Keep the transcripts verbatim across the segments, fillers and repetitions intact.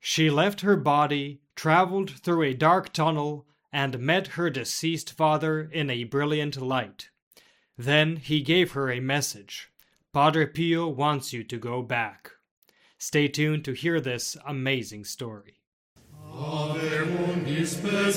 She left her body, traveled through a dark tunnel, and met her deceased father in a brilliant light. Then he gave her a message. Padre Pio wants you to go back. Stay tuned to hear this amazing story. Ave mundi spes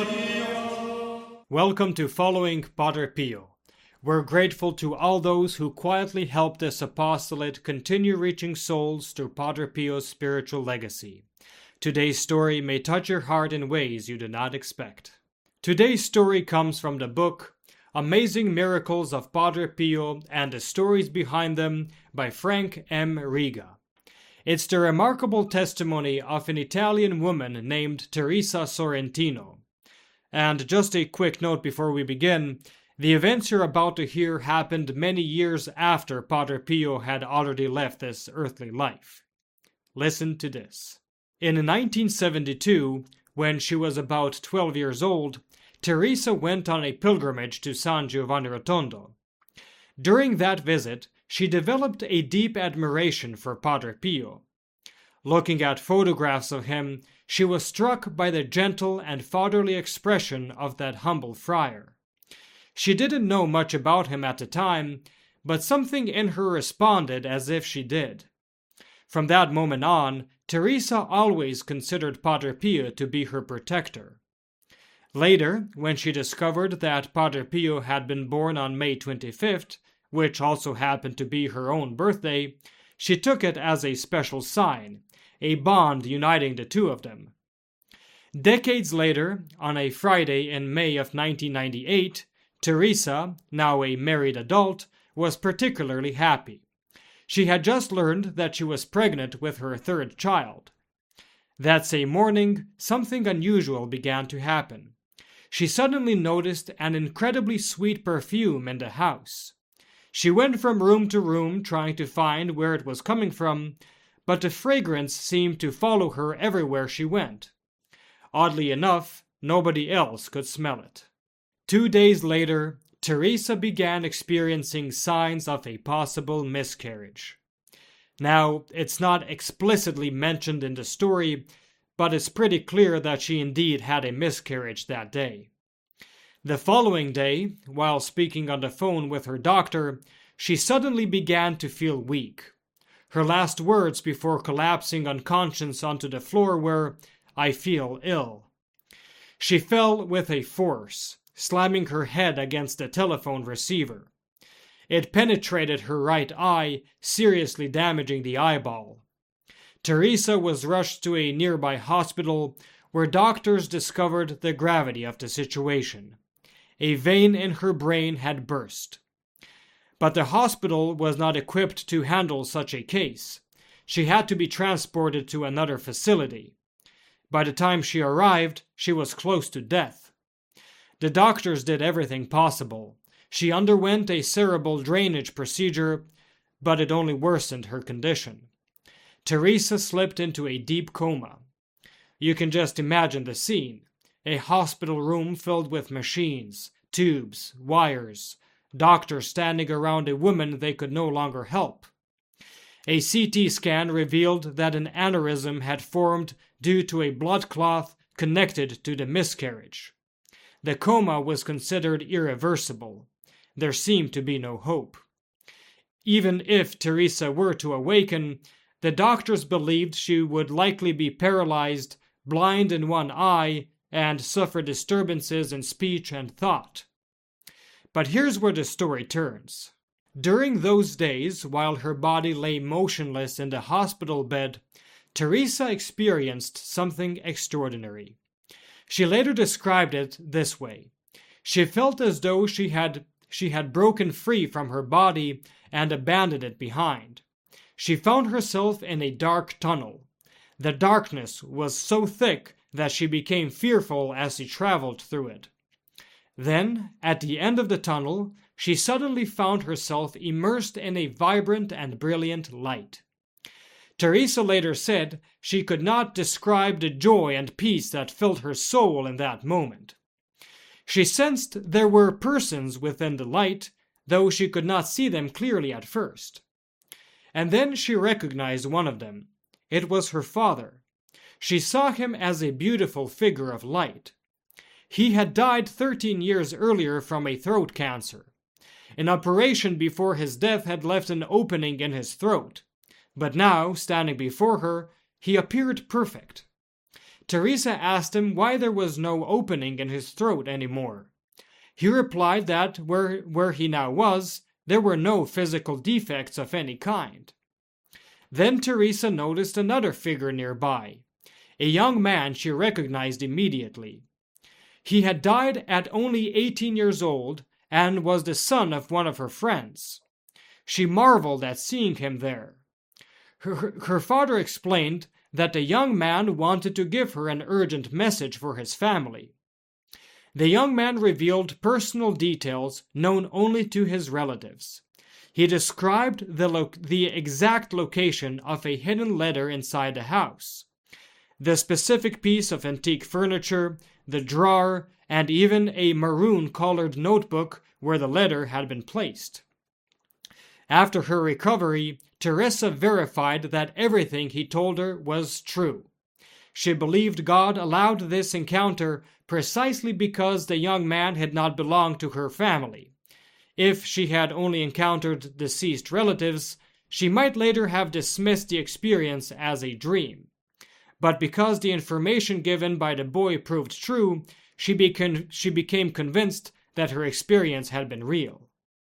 Maria. Welcome to Following Padre Pio. We're grateful to all those who quietly helped this apostolate continue reaching souls through Padre Pio's spiritual legacy. Today's story may touch your heart in ways you did not expect. Today's story comes from the book Amazing Miracles of Padre Pio and the Stories Behind Them by Frank M. Riga. It's the remarkable testimony of an Italian woman named Teresa Sorrentino. And just a quick note before we begin, the events you're about to hear happened many years after Padre Pio had already left this earthly life. Listen to this. In nineteen seventy-two, when she was about twelve years old, Teresa went on a pilgrimage to San Giovanni Rotondo. During that visit, she developed a deep admiration for Padre Pio. Looking at photographs of him, she was struck by the gentle and fatherly expression of that humble friar. She didn't know much about him at the time, but something in her responded as if she did. From that moment on, Teresa always considered Padre Pio to be her protector. Later, when she discovered that Padre Pio had been born on May twenty-fifth, which also happened to be her own birthday, she took it as a special sign, a bond uniting the two of them. Decades later, on a Friday in May of nineteen ninety-eight, Teresa, now a married adult, was particularly happy. She had just learned that she was pregnant with her third child. That same morning, something unusual began to happen. She suddenly noticed an incredibly sweet perfume in the house. She went from room to room trying to find where it was coming from, but the fragrance seemed to follow her everywhere she went. Oddly enough, nobody else could smell it. Two days later, Teresa began experiencing signs of a possible miscarriage. Now, it's not explicitly mentioned in the story, but it's pretty clear that she indeed had a miscarriage that day. The following day, while speaking on the phone with her doctor, she suddenly began to feel weak. Her last words before collapsing unconscious onto the floor were, "I feel ill." She fell with a force, slamming her head against the telephone receiver. It penetrated her right eye, seriously damaging the eyeball. Teresa was rushed to a nearby hospital where doctors discovered the gravity of the situation. A vein in her brain had burst. But the hospital was not equipped to handle such a case. She had to be transported to another facility. By the time she arrived, she was close to death. The doctors did everything possible. She underwent a cerebral drainage procedure, but it only worsened her condition. Teresa slipped into a deep coma. You can just imagine the scene. A hospital room filled with machines, tubes, wires, doctors standing around a woman they could no longer help. A C T scan revealed that an aneurysm had formed due to a blood clot connected to the miscarriage. The coma was considered irreversible. There seemed to be no hope. Even if Teresa were to awaken, the doctors believed she would likely be paralyzed, blind in one eye, and suffer disturbances in speech and thought. But here's where the story turns. During those days, while her body lay motionless in the hospital bed, Teresa experienced something extraordinary. She later described it this way. She felt as though she had, she had broken free from her body and abandoned it behind. She found herself in a dark tunnel. The darkness was so thick that she became fearful as she traveled through it. Then, at the end of the tunnel, she suddenly found herself immersed in a vibrant and brilliant light. Teresa later said she could not describe the joy and peace that filled her soul in that moment. She sensed there were persons within the light, though she could not see them clearly at first. And then she recognized one of them. It was her father. She saw him as a beautiful figure of light. He had died thirteen years earlier from a throat cancer. An operation before his death had left an opening in his throat, but now, standing before her, he appeared perfect. Teresa asked him why there was no opening in his throat anymore. He replied that where, where he now was, there were no physical defects of any kind. Then Teresa noticed another figure nearby, a young man she recognized immediately. He had died at only eighteen years old and was the son of one of her friends. She marveled at seeing him there. Her, her father explained that the young man wanted to give her an urgent message for his family. The young man revealed personal details known only to his relatives. He described the, lo- the exact location of a hidden letter inside the house, the specific piece of antique furniture, the drawer, and even a maroon-colored notebook where the letter had been placed. After her recovery, Teresa verified that everything he told her was true. She believed God allowed this encounter precisely because the young man had not belonged to her family. If she had only encountered deceased relatives, she might later have dismissed the experience as a dream. But because the information given by the boy proved true, she became, she became convinced that her experience had been real.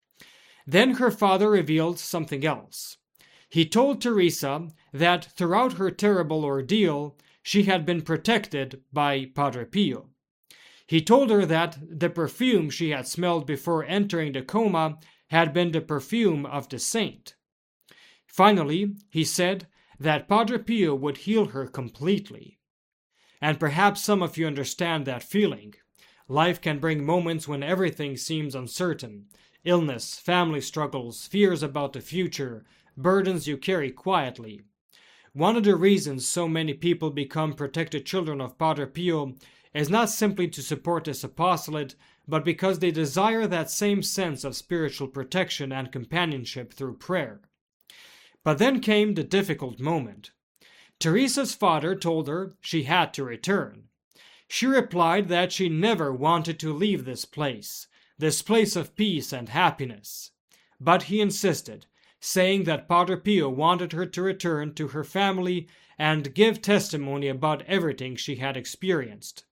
Then her father revealed something else. He told Teresa that throughout her terrible ordeal, she had been protected by Padre Pio. He told her that the perfume she had smelled before entering the coma had been the perfume of the saint. Finally, he said that Padre Pio would heal her completely. And perhaps some of you understand that feeling. Life can bring moments when everything seems uncertain. Illness, family struggles, fears about the future, burdens you carry quietly. One of the reasons so many people become protected children of Padre Pio is not simply to support this apostolate, but because they desire that same sense of spiritual protection and companionship through prayer. But then came the difficult moment. Teresa's father told her she had to return. She replied that she never wanted to leave this place, this place of peace and happiness. But he insisted, saying that Padre Pio wanted her to return to her family and give testimony about everything she had experienced.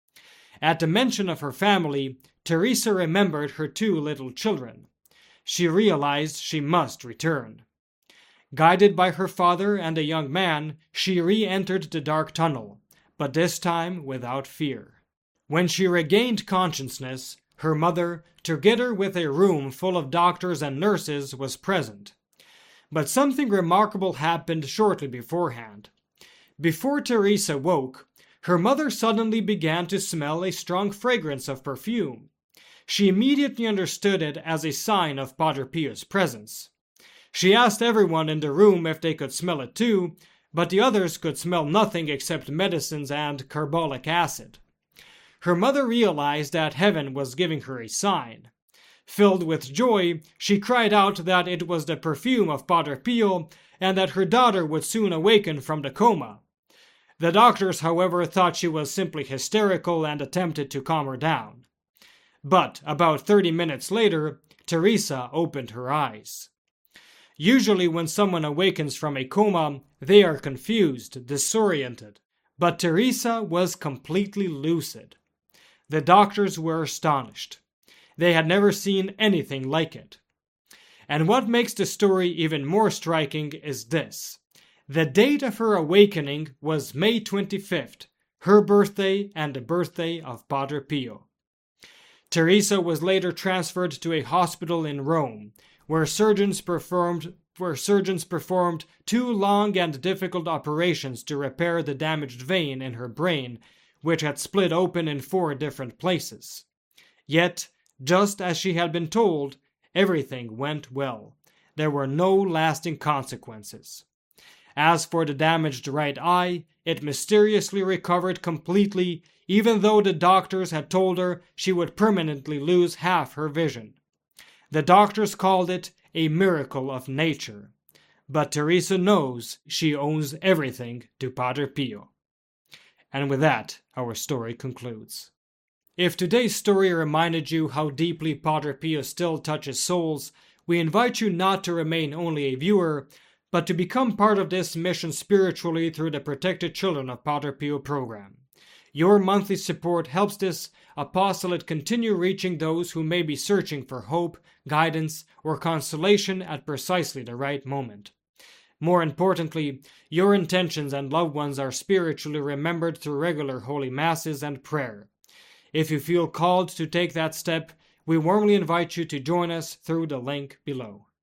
At the mention of her family, Teresa remembered her two little children. She realized she must return. Guided by her father and a young man, she re-entered the dark tunnel, but this time without fear. When she regained consciousness, her mother, together with a room full of doctors and nurses, was present. But something remarkable happened shortly beforehand. Before Teresa woke, her mother suddenly began to smell a strong fragrance of perfume. She immediately understood it as a sign of Padre Pio's presence. She asked everyone in the room if they could smell it too, but the others could smell nothing except medicines and carbolic acid. Her mother realized that heaven was giving her a sign. Filled with joy, she cried out that it was the perfume of Padre Pio and that her daughter would soon awaken from the coma. The doctors, however, thought she was simply hysterical and attempted to calm her down. But about thirty minutes later, Teresa opened her eyes. Usually when someone awakens from a coma, they are confused, disoriented, but Teresa was completely lucid. The doctors were astonished. They had never seen anything like it. And what makes the story even more striking is this. The date of her awakening was May twenty-fifth, her birthday and the birthday of Padre Pio. Teresa was later transferred to a hospital in Rome, where surgeons performed where surgeons performed two long and difficult operations to repair the damaged vein in her brain, which had split open in four different places. Yet, just as she had been told, everything went well. There were no lasting consequences. As for the damaged right eye, it mysteriously recovered completely, even though the doctors had told her she would permanently lose half her vision. The doctors called it a miracle of nature. But Teresa knows she owes everything to Padre Pio. And with that, our story concludes. If today's story reminded you how deeply Padre Pio still touches souls, we invite you not to remain only a viewer, but to become part of this mission spiritually through the Protected Children of Padre Pio program. Your monthly support helps this apostolate continue reaching those who may be searching for hope, guidance, or consolation at precisely the right moment. More importantly, your intentions and loved ones are spiritually remembered through regular holy masses and prayer. If you feel called to take that step, we warmly invite you to join us through the link below.